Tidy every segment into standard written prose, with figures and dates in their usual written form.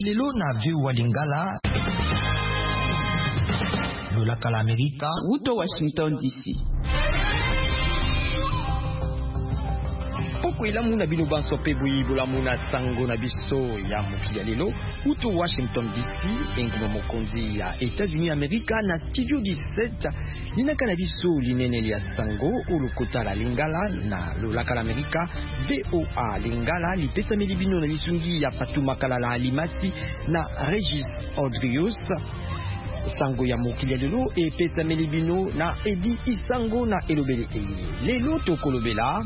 Lelo na viu Lingala lolaka la Amerika Uto Washington DC. Poko ila muna bino banso pe buibola muna sango na biso ya mokili ya lelo uto Washington DC enguma mokonzi ya États-Unis Amerika na studio 17 linaka na biso linene ya sango ulokota la Lingala na lolaka la Amerika VOA Lingala lipesa milibino na lisungi ya Fatuma Kalala Alimasi na Regis Audrius. Sango ya mokili ya lelo epesa milibino na Edi Isango na elobele lelo tokolobela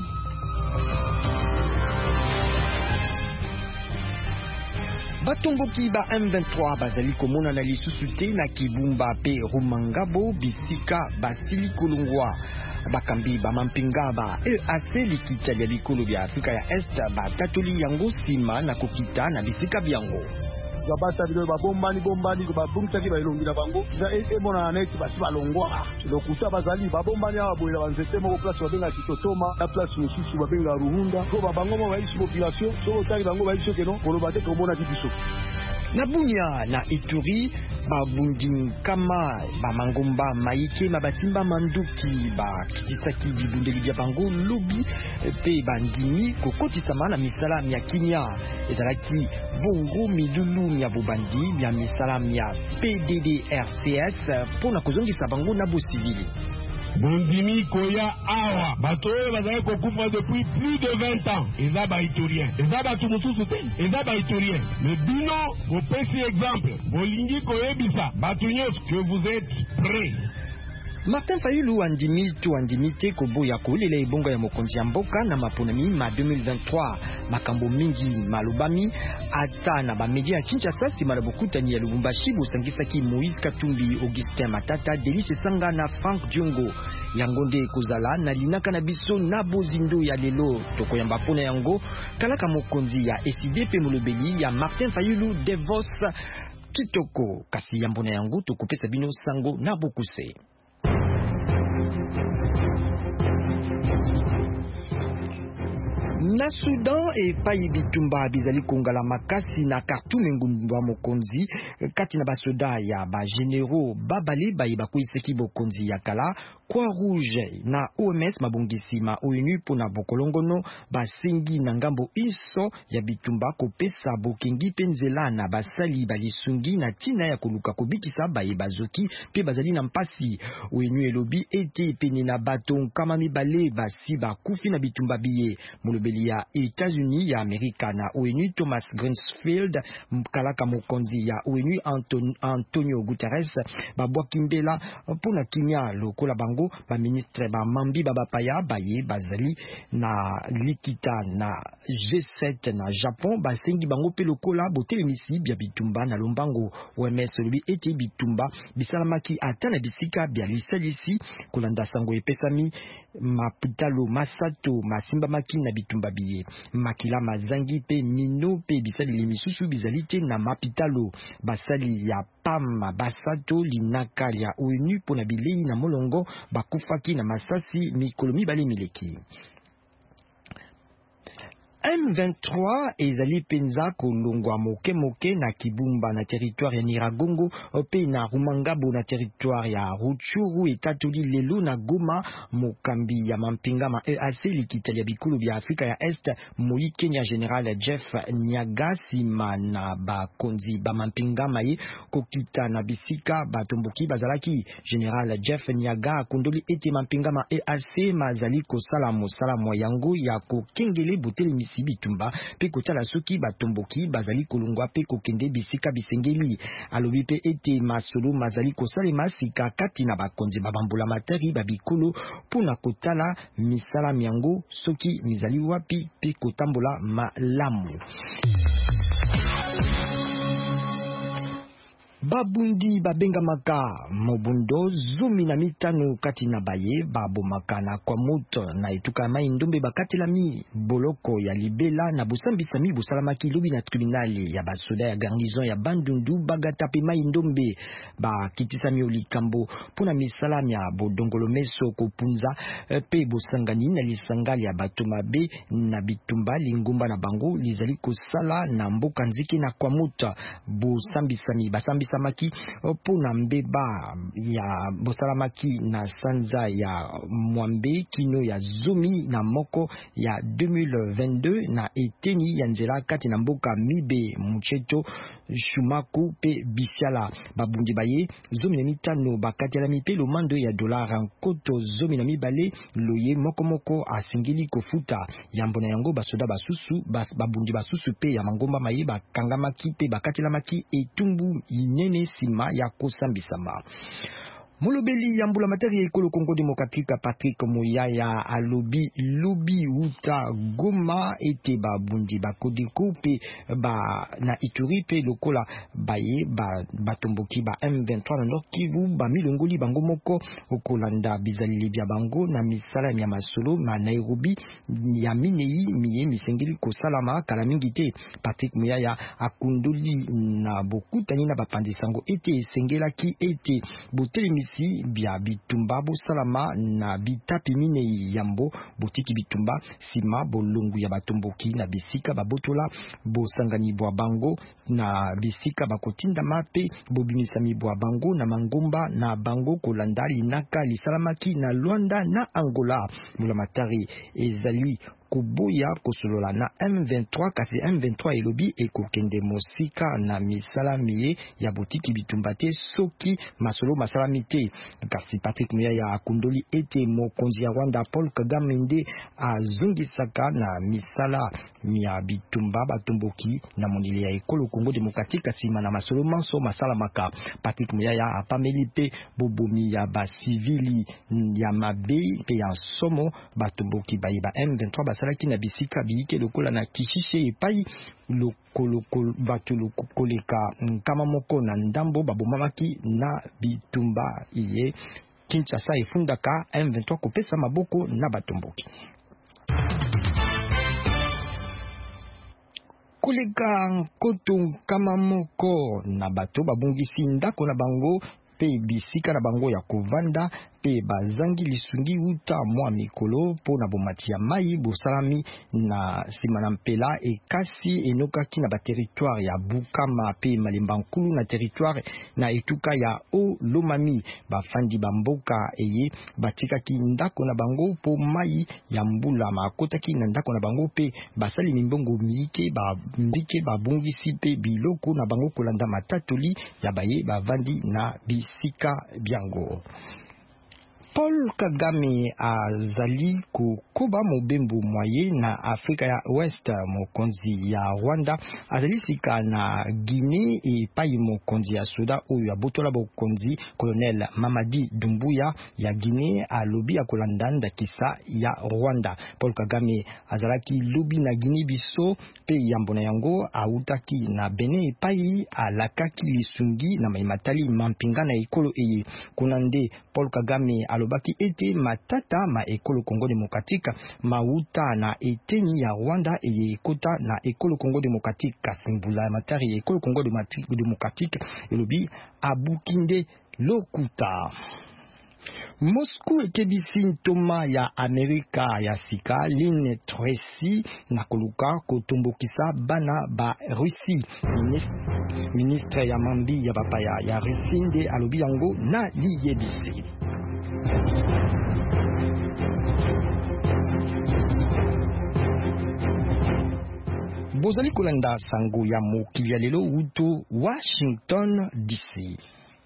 batomboki ba M23 bazali komona na lisusu te na Kibumba pe Rumangabo bisika basili kolongwa bakambi ba mampinga ba EAC likita ya bikolo bya Afrika ya Est batatoli yango sima na kokita na bisika byango Zabata bilo babombani babumtaki bailongi na bango za mona net basi balongwa lokuta bazali babombani aba boyela banzete moko place babenga Kitotoma na place mosusu babenga Ruhunda ko babango mo baisi population so otaki bango baisi keno koloba te komona kibiso na Bunia na Ituri babundi kama bamangomba maike mabatimba manduki bakisaki bibundeli bya bango lobi pe bandimi kokotisama na misala ya kimia ezalaki bongo midulu ya bobandi ya misala ya PDDRCS pona kozongisa bango na bosivili. Bondimi koya awa bato bazali kokufa depuis plus de 20 ans. Eza ba itorien eza batu mosusu te eza ba itorien le bino bopesi exemple bolingi koyebisa batu nyonso que vous êtes prêts. Martin Fayulu andimite koboya kolela ebongo ya mokonzi ya mboka na maponami ma 2023 makambo mingi malobami ata na bamedia ya Kinshasa sima na bokutani ya Lubumbashi bosangisaki Moïse Katumbi, Augustin Matata, Delice Sanga na Frank Diongo yango nde kozala na linaka na biso na bozindo ya lelo tokoyamba pona yango kalaka mokonzi ya SDP pe molobeli ya Martin Fayulu Devos kitoko kasi yambona yango tokopesa bino sango na bokuse. Na Sudan epai bitumba bizali kongala makasi na Khartoum ngumba mokonzi kati na basoda ya ba generaux babale bayeba koiseki bokonzi ya kala Croix Rouge na OMS mabongisi ma ONU pona bokolongono basengi na ngambo iso ya bitumba kopesa bokengi penzela na basali balisungi na tina ya koluka kobikisa bayeba zoki pe bazali na mpasi. ONU elobi ete peni na bato kama mibale basi bakufi na bitumba biye molobeli ya États-Unis ya Amerika na ONU Thomas Greenfield mkalaka mokonzi ya ONU Antonio Guterres babwaki mbela pona kimia lokola bango ba ministre ba mambi bapaya baye bazali na likita na G7 na Japon basengi bango pe lokola botelemisi bya bitumba na lombango. OMS lobi ete bitumba bisalamaki ata na bisika bya lisalisi kolanda sango epesami mapitalo masato masimba maki na bitumba biye makila mazangi pe mino pe bisali misusu bizalite na mapitalo basali ya pam basato linaka ya ONU pona bilei na molongo bakufaki na masasi mikolo mibale mileki. M23 ezali penza kolongwa moke na Kibumba na territoire ya Nyiragongo pe na Rumangabo na territoire ya Rutshuru etatoli lelo na Goma mokambi ya mampinga ma EAC likita ya bikulu bya Afrika ya Est moi Kenya General Jeff Nyagasi na bakonzi ba mampinga maye kokita na bisika batomboki bazalaki. General Jeff Nyaga kondoli ete mampinga ma EAC mazali kosala mosala yango ya kokengele boteli bitumba pe kotala soki batomboki bazali kolongwa pe kokende bisika bisengeli alobi pe ete masolo mazali kosalema sika kati na bakonzi babambula materi babikolo pona kotala misala miango soki mizali wapi pe kotambola malamu. babundi babengamaka mobundo 15 kati na baye babomaka na kwa moto na etuka mai ndombe bakatelami boloko ya libela na busambisami busalamaki lobi na tribunali ya basoda ya garnison ya Bandundu bagatape mai ndombe bakitisami olikambo pona misalami ya bodongolo meso kopunza pe bosangani na lisangali ya bato mabe na bitumba lingumba na bango lizali kosala na mboka nziki na kwa moto busambisami basambisamaki pona mbeba ya bosalamaki na sanza ya mwambe kino ya zomi na moko ya 2022 na eteni ya nzela kati na mboka mibe mucheto shumaku pe bisiala babundi baye 15 bakatelami pe lomando ya dolara nkoto 12 loye moko asingili kofuta yambona yango basoda basusu babundi basusu pe ya mangomba maye bakangamaki pe bakatelamaki etumbu inene sima ya kosambisama. Molobeli ya mbula materi ya ekolo Congo Démocratique Patrick Muyaya alobi lobi uta Goma ete babundi bakodeko pe ba na Ituri pe lokola baye batomboki ba M23 na Nord Kivu ba milongoli bango moko okolanda bizalili bya bango na misala ya masolo na Nairobi ya minei miye misengeli kosalama kala mingi te. Patrick Muyaya akundoli na bokutani na bapandisango ete esengelaki ete botelemi si bia bitumba bo salama na bitapi mine yambo botiki bitumba sima bolungu ya batomboki na bisika babotola bo sangani bwa bango na bisika bakotinda mape bobimisami bwa bango na mangomba na bango kolandali naka lisalamaki na Luanda na Angola. Mulamatari ezali kuboya kosolola na M23 kasi M23 elobi ekokende mosika na misalami ya botiki bitumbate soki masolo masalami te. Kasi Patrick Muyaya akundoli ete mokonzi ya Rwanda Paul Kagame nde azongisaka na misala ya bitumba batomboki na monile ya ekolo Congo Démocratique sima na masolo manso masalamaka. Patrick Muyaya apameli pe bobomi ya basivili ya mabe pe ya somo batomboki baye ba M23 salaki na bisika biike lokola na Kishishe epai batu koleka kama moko na ndambo babomamaki na bitumba iye Kinshasa efundaka M23 kopesa maboko na batomboki. Koleka nkoto kama moko na bato babungisi ndako na bango pe bisika na bango ya kovanda pe bazangi lisungi uta mwa mikolo po na bomati ya mai bosalami na sima na mpela ekasi enokaki na ba territoire ya Bukama pe Malemba Nkulu na territoire na etuka ya O Lomami bafandi bamboka eye batikaki ndako na bango po mai ya mbula makotaki na ndako na bango pe basali mimbongo miike mbike babungisi pe biloko na bango kolanda matatoli ya baye bavandi na bisika biango. Paul Kagame azali kukoba mobembo mwaye na Afrika ya West. Mokonzi ya Rwanda azali sika na Guinée epai mokonzi ya soda oyo abotola bokonzi Colonel Mamadi Doumbouya ya Guinée alobi akolanda ndakisa ya Rwanda. Paul Kagame azalaki lobi na Guinée biso pe yambona yango autaki na Benin epai alakaki lisungi na maimatali mampinga na ekolo eye kunande. Paul Kagame alobaki ete matata ma ekolo Congo Démocratique mauta na eteni ya Rwanda eye ekota na ekolo Congo Démocratique kasimbula matari ekolo Congo Démocratique elobi abukinde lokuta. Moscou ekebisi ntoma ya Amerika ya sika Lynn Tracy na koluka kotombokisa bana ba Russie. Ministre ya mambi ya bapaya ya Russie nde alobi yango na liyebisi. Bozali kolanda sango ya mokili ya lelo uto Washington DC.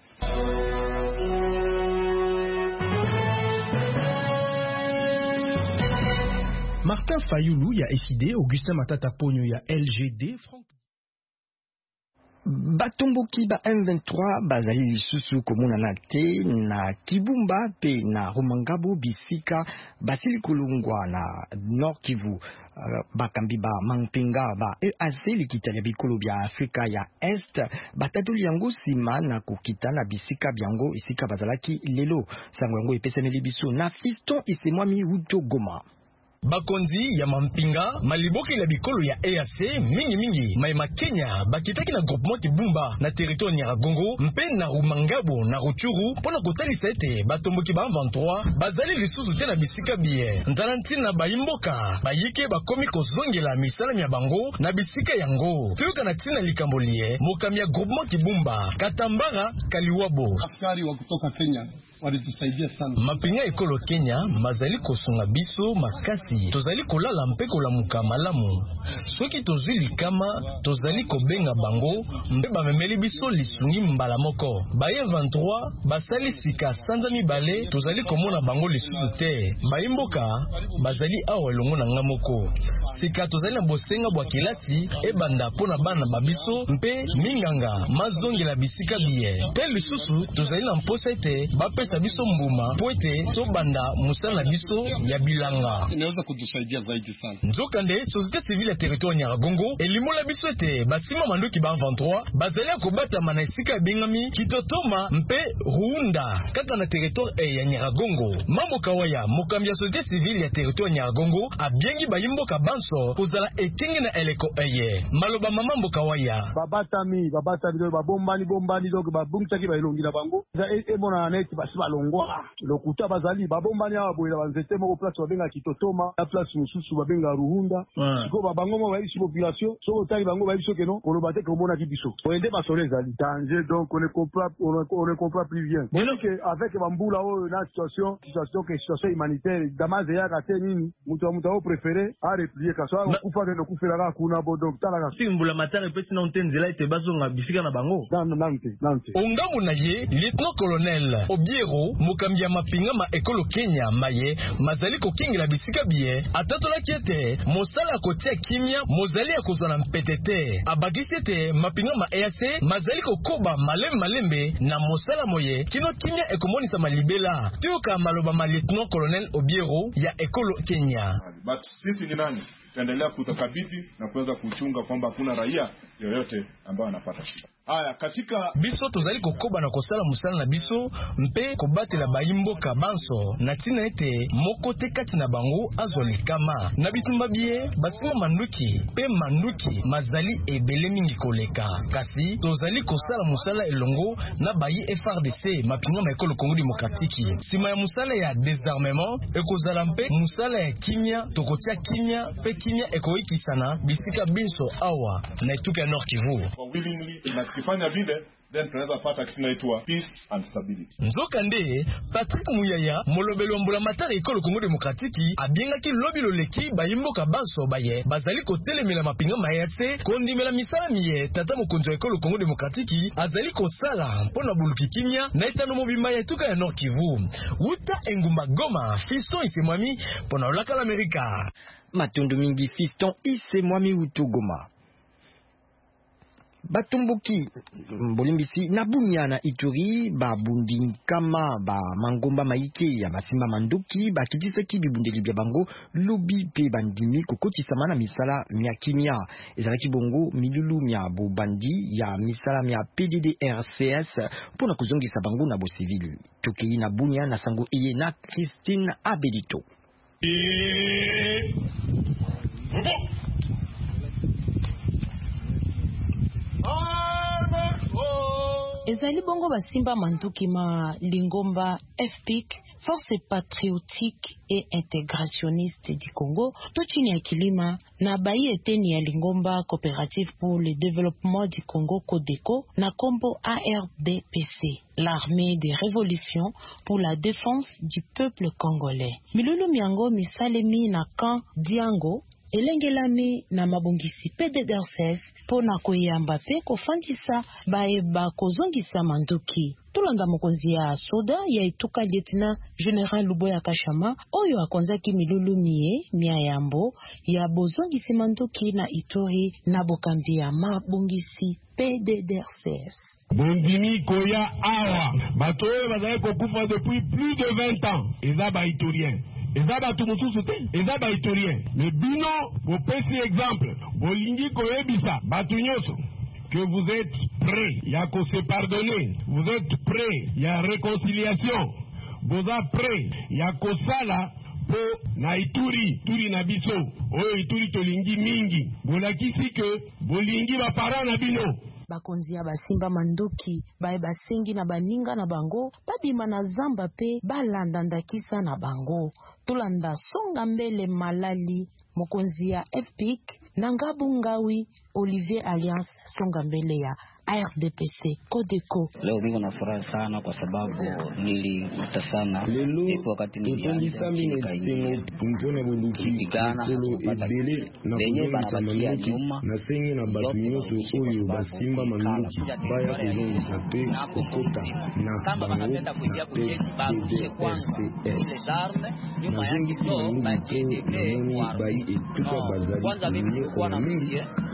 Martin Fayulu ya SID, Augustin Matata Ponyo ya LGD, Batomboki ba M23 bazali lisusu komuna na te na Kibumba pe na Rumangabo bisika basili kulungwa na Nord Kivu. Bakambi ba Mangpinga ba EAC likita ya bikolo bya Afrika ya Est batatoli yango sima na kokita na bisika byango isika bazalaki lelo sango yango epesemeli biso na Fiston Isemwami Wuto Goma. Bakonzi ya Mampinga maliboki la bikolo ya EAC mingi maima Kenya bakitaki na groupement Kibumba na territoire Nyiragongo mpe na Rumangabo na Ruchuru pona kotalisa ete batomboki ba 23 bazali lisusu te na bisika biye ntalantina bayimboka bayike bakomi kozongela misala mya bango na bisika yango tuyoka na tina likambolie mokami ya groupement Kibumba Katambara Kaliwabo askari wa kutoka Kenya walitusaidia sana. Mapinga ekolo Kenya mazali kosunga biso makasi tozali kolala mpe kolamuka malamu soki tozili kama tozali kobenga bango mpe bamemeli biso lisungi mbala moko baye 23 basali sika sanza mibale tozali komona bango lisusu te bayimboka bazali awa elongo na nga moko sika tozali na bosenga bwa kilasi ebanda pona bana babiso mpe minganga mazongela bisika biye pe lisusu tozali na mposa ete bapesa biso mbuma poete to banda musala biso ya bilanga inaweza kutusaidia zaidi sana. Nzokande société civile ya territoire Nyiragongo elimola biso ete basima mandoki ba 23 bazali kobata mana esika bingami kitotoma mpe Ruunda kaka na territoire ya Nyiragongo mambo kawaya mokambi ya société civile ya territoire Nyiragongo abiengi bayimboka banso kozala ekenge na eleko eye maloba mambo kawaya babatami bombani donc babungitaki baelongi na bango emona net basiba longwa lokuta bazali babombani awa boyela banzete moko place babenga kitotoma na place mosusu babenga Ruhunda siko babango mo bayisi population soko tali bango bayiso keno koloba te komona ki biso oende basole ezali danger donc on ne comprend plus bien donc avec bambula oyo na situation humanitaire damaze ya kate nini mutu au préféré a replier kaso kufa ke kufela ka kuna bo donc tala ka simbula matare peti na ontenzela ete bazonga bisika na bango nante ongambo na ye lieutenant colonel Obiero mokambi ya mapinga ma ekolo Kenya maye mazali kokingela bisika biye atatola kiete mosala kotia kimia mozali ya kozana mpetete abakisi ete mapinga ma EAC mazali kokoba malembe na mosala moye kino kimia ekomonisa malibela tuyoka maloba ma lieutenant colonel Obiero ya ekolo Kenya. But sisi ni nani? Tuendelea kutakabidhi na kuweza kuchunga kwamba hakuna raia yoyote ambaye anapata shida. Haya katika biso tozali kokoba na kosala musala na biso mpe kobatela bayimboka banso na tina ete moko te kati na bango azolikama na bitumba bie basima manduki pe manduki mazali ebele mingi koleka kasi tozali kosala musala elongo na bayi FRDC mapinga ma ekolo Congo Démocratique sima ya musala ya désarmement ekozala mpe musala ya kimia tokotia kimia pe kimia ekoikisana bisika biso awa na etuka Nord Kivu willingly na kifanya vile then tunaweza pata kitu inaitwa peace and stability. Nzokande Patrick Muyaya molobelo mbula matari ekolo Congo Démocratique abingaki lobi loleki bayimboka banso baye bazali kotelemela mapinga ma EAC kondimela misala miye tata mokonzo ekolo Congo Démocratique azali kosala mpona buluki kimia na etano mobimba ya tuka ya Nord Kivu uta engumba Goma Fiston Isemwami mpona olaka l'Amerika matundu mingi Fiston Isemwami Wuto Goma. Batomboki mbolimbisi na Bunia na Ituri babundi kama ba mangomba maike ya basima mandoki bakitisaki bibundeli bya bango lobi pe bandimi kokotisa mana misala mya kimia ezalaki bongo milulu mya bobandi ya misala mya PDDRCS pona kuzongisa bango na bo civil tokei na Bunia na sango eye na Christine Abedito. ezali bongo basimba manduki ma Lingomba FPIC Force Patriotique et Intégrationniste du Congo to chini ya kilima na bayi eteni ya Lingomba Coopérative pour le Développement du Congo Codeco na kombo ARDPC l'armée de révolution pour la défense du peuple congolais milulu miango misalemi na camp Diango elengelami na mabongisi PDDRCS pona koyamba pe kofandisa baeba kozongisa manduki. Tulanda mokonzi ya soda ya ituka Lieutenant General Luboya Kashama oyo akonzaki milulumie miayambo ya bozongisi manduki na Ituri na bokambi ya mabongisi PDDRCS. Bondimi koya awa bato oyo bazali kokufa depuis plus de 20 ans eza baitorien eza bato mosusu te eza baitorien me bino bopesi exemple bolingi koyebisa bato nyonso que vous êtes prêts ya ko se pardonner, vous êtes prêts ya réconciliation, vous êtes prêts ya ko sala po na Ituri na biso oyo Ituri tolingi mingi bolakisi ke bolingi ba para na bino. Bakonzi ya basimba manduki bae basengi na baninga na bango babima na zamba pe balanda ndakisa na bango. Tulanda songa mbele Malali mokonzi ya FPIC na Ngabu Ngawi Olivier Alliance songa mbele ya RDPC Codeco. Leo niko na furaha sana kwa sababu nilikuta sana ipo wakati nilianza mpona boluki kolo ebele na kuzongisa manduki na sengi na batu nyonso oyo basimba manduki baya kuzongisa pe kokota na bango na PDDRCS nazongisi manduki po namoni bayi etuka bazali kuminye mingi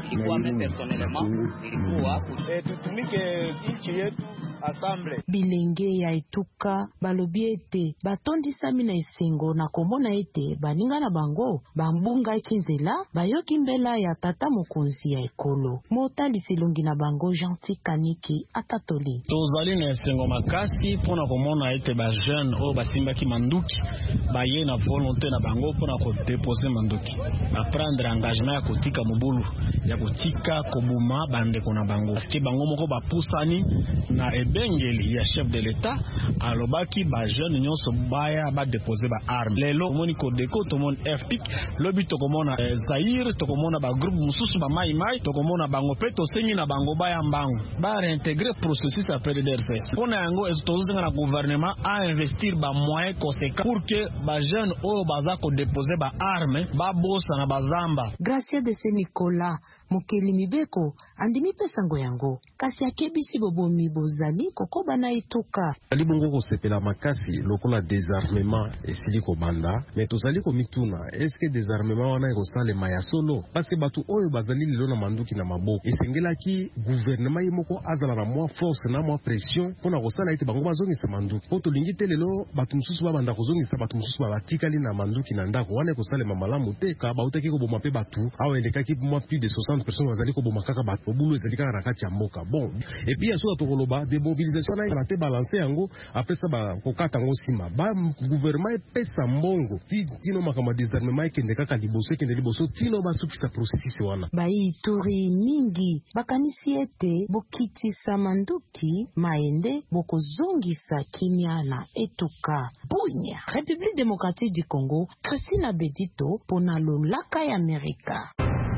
na Kongo tutumike nchi yetu asamble. Bilenge ya etuka balobi ete batondisami na esengo na komona ete baninga na bango bambunga ekinzela bayoki mbela ya tata mokonzi ya ekolo. Motali selongi na bango Gentil Kaniki atatoli. Tozali na esengo makasi pona komona ete ba jeune o basimbaki manduki baye na volonté na bango pona ko déposer manduki. Ba prendre engagement ya kotika mobulu ya kotika kobuma bande kona bango. Parce que bango moko ba pusani na bengeli ya chef de l'État alobaki ba jeune nyonso baya ba déposer ba arme. Lelo moni Codeco to mon FPIC lobi to komona Zaire to komona ba groupe mususu ba mai to komona bango pe to sengi na bango baya mbango ba réintégrer processus à PDDRCS. Pona yango estozinga na gouvernement a investir ba moyens conséquents pour que ba jeune o baza ko déposer ba arme ba bosa na bazamba. Gracia de Saint Nicolas mokeli mibeko andimi pesango yango kasi akebisi bobomi bozali kokoba na ituka ali bongo kosepela makasi lokola désarmement esili kobanda mais tozali komituna est-ce que désarmement wana ekosalema ya solo parce que batu oyo bazali lelo na manduki na maboko esengelaki gouvernement yimoko azala na mwa force na mwa pression pona kosala ete bango bazongisa manduki po tolingi te lelo batu mosusu babanda kozongisa batu mosusu babatikali na manduki na ndako wana ekosalema malamu te ka bautaki koboma pe batu awa elekaki mwa plus de 60 personnes bazali koboma kaka batu bulu ezali kaka na kati ya mboka bon et puis aso tokoloba démobilisation na te balancer yango après ça ba kokata ngo sima ba gouvernement pesa mbongo tino makama désarmement ekende kaka liboso tino basukisa processus wana ba Ituri mingi bakanisi ete bokitisa manduki maende bokozongisa kimia na etuka Bunya République démocratique du Congo. Christina Bedito pona lolaka ya Amerika.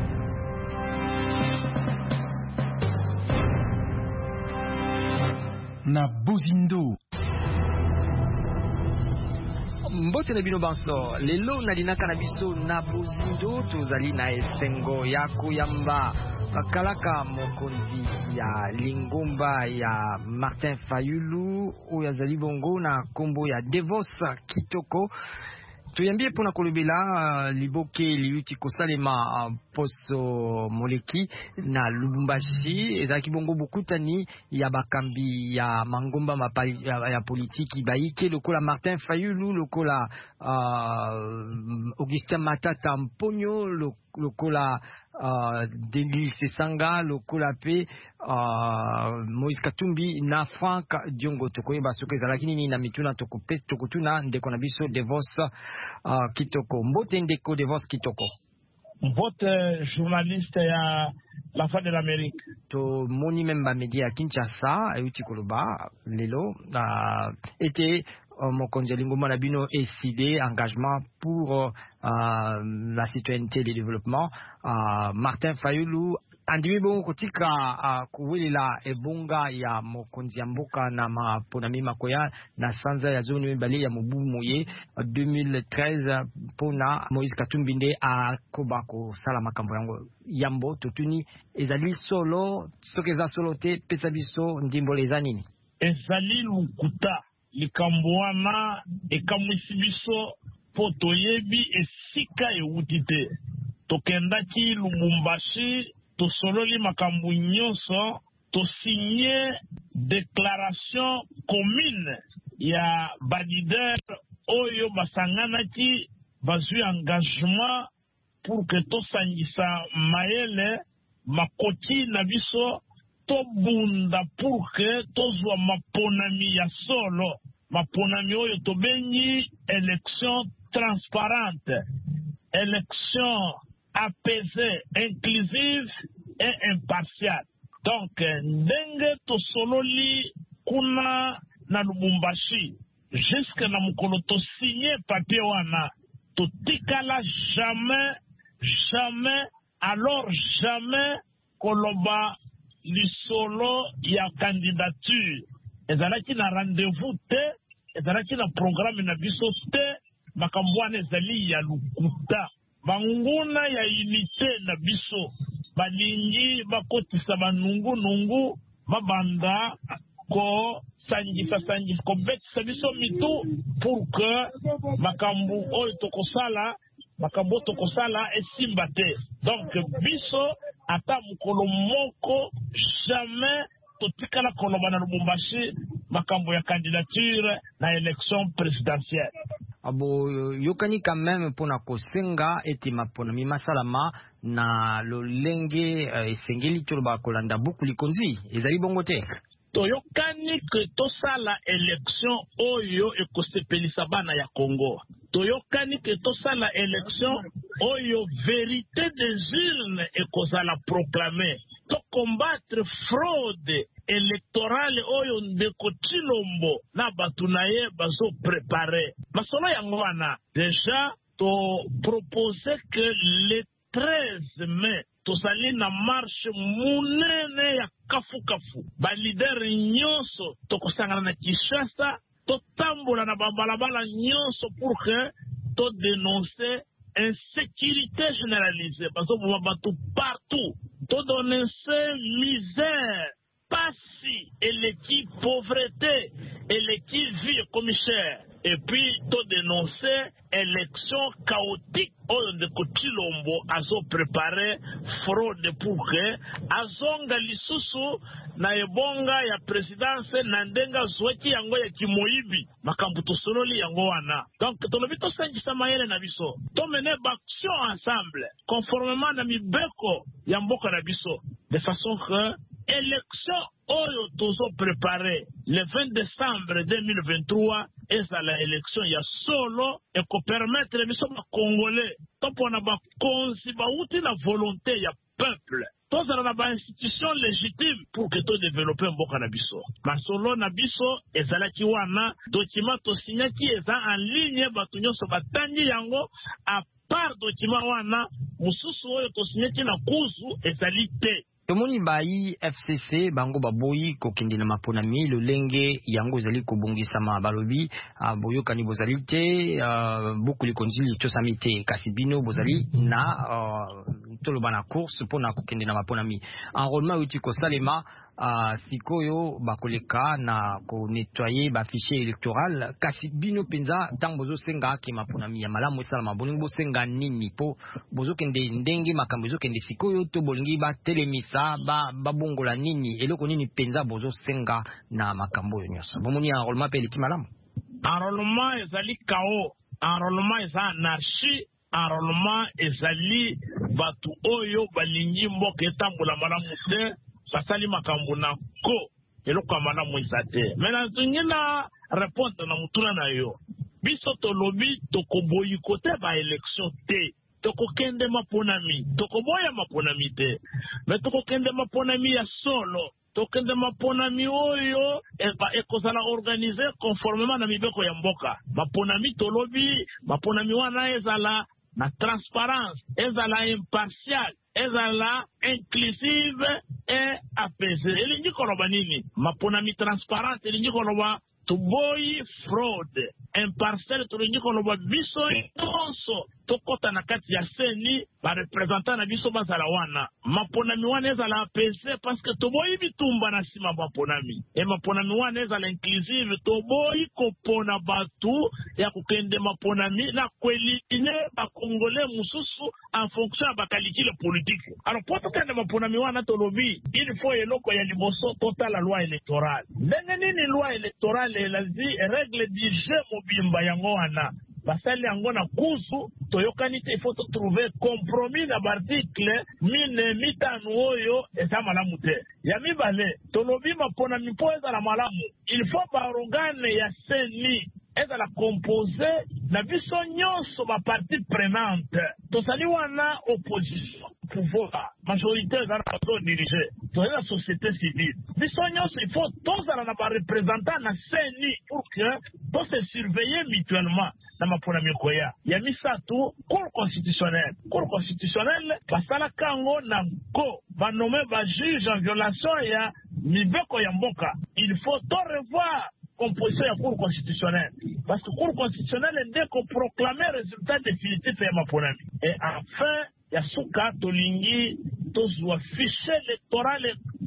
Na Bozindo mbote na bino banso lelo na linaka na biso na Bozindo tozali na esengo ya koyamba kalaka mokonzi ya lingomba ya Martin Fayulu oyo azali bongo na kombo ya Devos Kitoko. Tuyambie pona kolobela liboke liuti kosalema poso moleki na Lubumbashi ezaki bongo bokutani ya bakambi ya mangomba ya politiki baike lokola Martin Fayulu lokola Augustin Matata Mponyo lokola Denis Sesanga lokola pe Moïse Katumbi na Frank Diongo tokoyeba soki ezalaki nini na mituna tokutuna ndeko na biso Devos Kitoko. Mbote ndeko Devos Kitoko. Mbote journaliste ya La Voix de l'Amérique. To moni memba media ya Kinshasa euti koloba lelo était mokonzi lingomba na bino ECD engagement pour la citoyenneté et le développement. Martin Fayulu andimi bongo kotika kuwilila ebunga ya mokonzi ya mboka na maponami makoya na sanza ya zone mibale ya mobu moye 2013 pona Moïse Katumbi nde akoba kosala makambo yango yambo totuni ezali solo soki eza solo te pesa biso ndimbolo eza nini ezali lukuta likambo wana ekamwisi biso po toyebi esika ewuti te tokendaki Lubumbashi tosololi makambo nyonso tosigné déclaration commune ya balider oyo basanganaki bazwi engagement pour que tosangisa mayele makoti na biso tobunda pour que tozwa maponami ya solo maponami oyo tobengi élection transparente élection apaisée, inclusive et impartiale. Donc, ndenge tosololi kuna na Lubumbashi, jusque na mukolo to signé papier wana, to tikala jamais, alors jamais koloba lisolo ya candidature. Ezalaki na rendez-vous te, ezalaki na programme na biso te, makambo wana ezali ya lukuta. Banguna ya unité na biso balingi bakotisa banungu babanda ko sangisa ko betisa biso mitu pour que makambo oyo tokosala esimba te. Donc biso ata mukolo moko jamais totikala koloba na Lubumbashi makambo ya candidature na élection présidentielle. Abo yokani quand même pona kosenga eti maponami masalama na lolenge esengeli toloba kolanda buku likonzi ezali bongo te toyokani ke tosala élection oyo ekosepelisa bana ya Congo toyokani ke tosala élection oyo vérité des urnes ekozala proclamée to combattre fraude électorale oyo ndeko Tshilombo na batu na ye bazo préparer masolo yango wana déjà to proposer que le 13 mai tosali na marche munene ya kafu ba leader nyonso tokosangana na Kinshasa totambola na balabala nyonso pour que to dénoncer insécurité généralisée parce que bato partout to dénoncer misère passi et l'équipe pauvreté et l'équipe vie commissaire et puis to dénoncer élection chaotique oyo ndeko Tshilombo azo préparer fraude pour que azonga lisusu na ebonga ya présidence na ndenga zweki yango ya kimoyibi makambo tosololi yango wana donc tolobi tosangisa mayele na biso to mener action ensemble conformément na mibeko ya mboka na biso de façon que élection oyo tozo préparé le 20 décembre 2023 ezala élection ya solo et ko permettre biso ba congolais to pona ba konzi ba uti na volonté ya peuple tozala na ba institution légitime pour que to développer mboka na biso masolo na biso ezalaki wana document to signaki eza en ligne batu nyonso batangi yango a part document wana mususu oyo to signaki na kuzu ezali te. Tomoni bayi FCC bango baboyi kokende na maponami lolenge yango zali kobongisama balobi boyokani bozali te buku likonzi tosami te kasi bino bozali na toloba na course pona kokende na maponami enrôlement uti ko salema sikoyo bakoleka na ko nettoyer ba fichier électoral kasi bino penza tango bozo senga ke maponami ya malamu salama bolingo bosenga nini po bozo kende ndenge makambo bozo kende sikoyo to bolingi ba telemisa ba bongola nini eloko nini penza bozo senga na makambo nyonso bomoni enrôlement pe leki malamu enrôlement ezali kao enrôlement eza anarchie enrôlement ezali batu oyo balingi mboka etambola malamu te basali makambo na ko eloko ya malamu eza te me nazongi na répondre na mutuna na yo biso tolobi tokoboyikote ba élection te tokokende maponami tokoboya maponami te me tokokende maponami ya solo tokende maponami oyo ekozala organisé conformément na mibeko ya mboka maponami tolobi maponami wana ezala na transparence ezala impartial ezala inclusive et apaisée. Elingi koloba nini? Maponami transparente elingi koloba tuboyi fraude impartial tulingi koloba biso nyonso tokota na kati ya seni ba representant na biso bazala wana maponami wana ezala apese parce que toboyi bitumba na sima maponami e maponami wana ezala inclusive toboyi kopona batu ya kokende maponami na kweline bakongole mususu en fonction ya bakalikile politique. Alors pour tokende maponami wana tolobi il faut eloko ya liboso tota la loi électorale ndenge nini loi électorale elazi règle du jeu mobimba yango wana basali yango na kusu toyokani te il faut trouver compromis na article mine mitano oyo eza malamu te ya mibale tolobi mapona mipo ezala malamu il faut ba organe ya seni ezala composé na biso nyonso ba partie prenante tosali wana opposition pouvoir majorité ezala bato diriger toza la société civile biso nyonso il faut tozala na ba représentant na seni pour que to se surveiller mutuellement na mapona mikoya ya misatu cour constitutionnelle basala kango na go banome ba juge en violation ya mibeko ya mboka il faut to revoir composition ya cour constitutionnelle parce que cour constitutionnelle est qu'on proclame résultat définitif ya maponami et enfin ya suka tolingi tozwa fichier électoral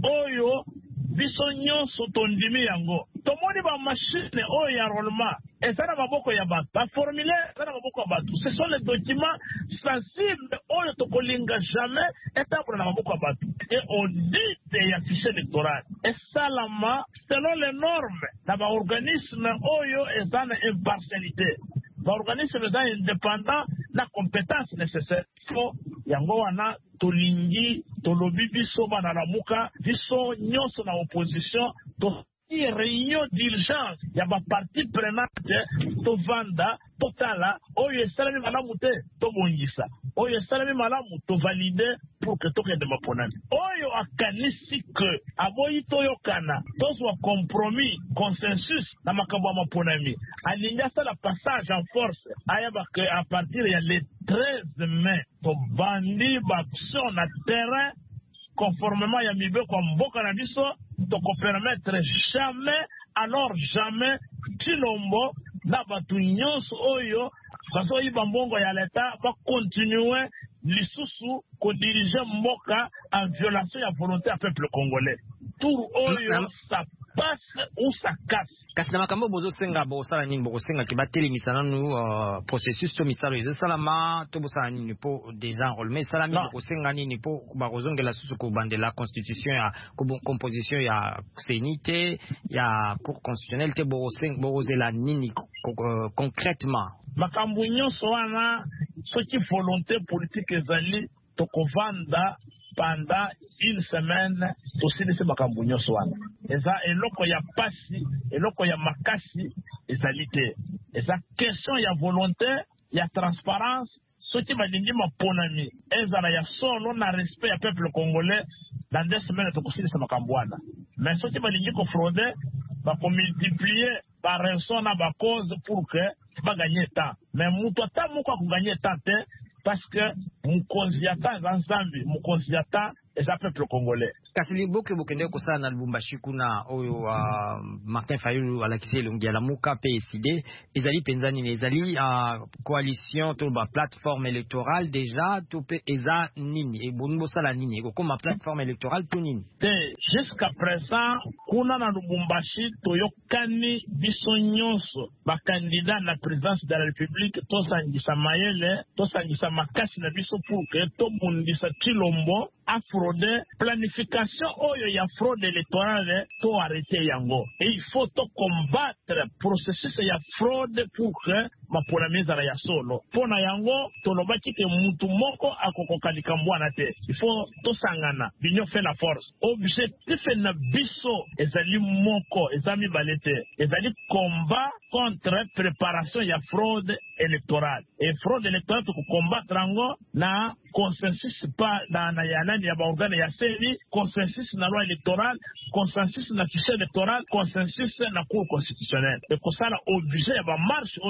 oyo biso nyonso tondimi yango tomoni ba machine oyo ya enrôlement ezana maboko ya bato ba formulaire ezana maboko ya bato ce sont les documents sensibles oyo tokolinga jamais établir na maboko ya bato et audit ya fichier électoral esalama selon les normes na ba organisme oyo ezana impartialité ba organisme ezana indépendant na compétence nécessaire fo yango wana tolingi tolobi biso bana lamuka biso nyonso na opposition to réunion d'urgence ya ba partie prenante to vanda totala oyo esalami malamu te to bongisa oyo esalami malamu to valider pour que tokende maponani oyo akanisi que aboyi toyokana tozwa compromis consensus na makambo ya maponami alingi asala passage en force ayaba que à partir ya le 13 mai to bandi baaction na terrain conformément ya mibeko ya mboka na biso toko permettre jamais alors jamais Chilombo na batu nyonso oyo bazoyiba mbongo ya leta ba continuer lisusu ko diriger mboka en violation ya volonté ya peuple congolais tout oyo ça passe ou ça casse. Kasi na makambo bozo senga bo sala nini bo senga ki bateli misana nu processus to misalo je sala ma to bo sala nini po déjà enrôlement sala mi bo senga nini po ba kozongela susu ko bandela constitution ya composition ya CNT ya cour constitutionnelle te bo senga bo zela nini concrètement makambo nyonso wana soki volonté politique ezali to kovanda pendant une semaine tosilisi makambo nyonso wana eza eloko ya pasi eloko ya makasi ezali te eza question ya volonté ya transparence soki balingi maponami ezala ya solo na respect ya peuple congolais dans 2 semaines tokosilisa makambo wana mais soki balingi kofraude bakomultiplier baraison na bacause pour que baganye temps mais mutu ata moko akoganye temps te parce que mukonzi ya temps eza nzambi mukonzi ya temps eza peuple congolais. Kasi liboke bokende kosala na Lubumbashi kuna oyo Martin Fayulu alakisi elongi ya lamuka PSD ezali penzani ezali coalition to ba plateforme électorale déjà to pe eza nini e bongo sala nini e koma plateforme électorale to nini te jusqu'à présent kuna na Lubumbashi toyokani biso nyonso ba candidat na présidence de la République to sangisa mayele to sangisa makasi na biso pour que to bundisa Chilombo a fraudé planification oyo ya fraude électorale to arrêter yango et il faut to combattre processus ya fraude pour que maponami zara ya solo pona yango tolobaki ke mutu moko akokokalika mbwana te il faut to sangana binyo fait la force objectif na biso ezali moko ezami balete ezali combat contre préparation ya fraude électorale et fraude électorale to combattre yango na consensus pas na yanani ya baorgane ya seni consensus na loi électorale consensus na fichier électoral consensus na cour constitutionnelle et kosala objet ya ba marche oyo tokoyitsa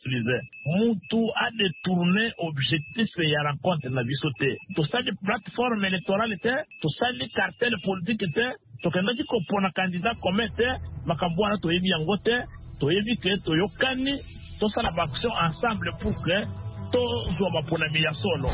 utiliser. Moutou a détourné objectif et a rencontre na bisoté. Tout ça de plateforme électorale était, tout ça de cartel politique était, tout ça de kopona candidat comme était, makambouana to yebi yangote, to yebi que to yokani, tout ça la action ensemble pour que to zwa pona miya solo.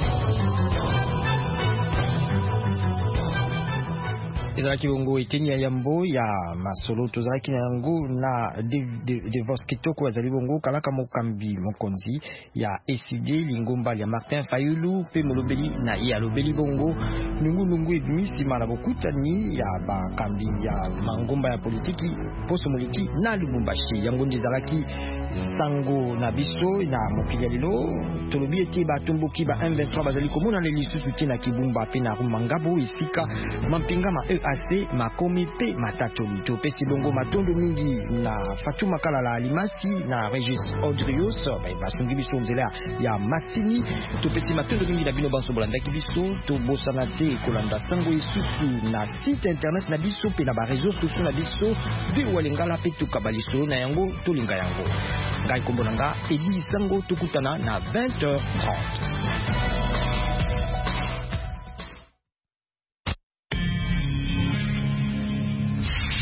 Ezalaki bongo eteni ya yambo ya masolo tozalaki na yango na divorce kitoko ezali bongo kalaka mokambi mokonzi ya ECD lingomba ya Martin Fayulu pe molobeli na ye alobeli bongo nungu ebimi nsima na bokutani ya bakambi ya mangomba ya politiki poso moliki na Lubumbashi yango ndizalaki sango na biso na mokili ya lelo tolobi ete batomboki ba M23 bazali komona le lisusu te na Kibumba pe na Rumangabo esika mampinga ma EAC makomi pe matatoli topesi bongo matondo mingi na Fatuma Kalala Alimasi na Regis Odrios basungi biso nzela ya Masini topesi matondo mingi na bino banso bolandaki biso tobosana te kolanda sango isusu na site internet na biso pe na ba réseaux sociaux na biso de walingala pe tukabaliso na yango tolinga yango Ngai Kombonanga Edi Sango tukutana na 20h30.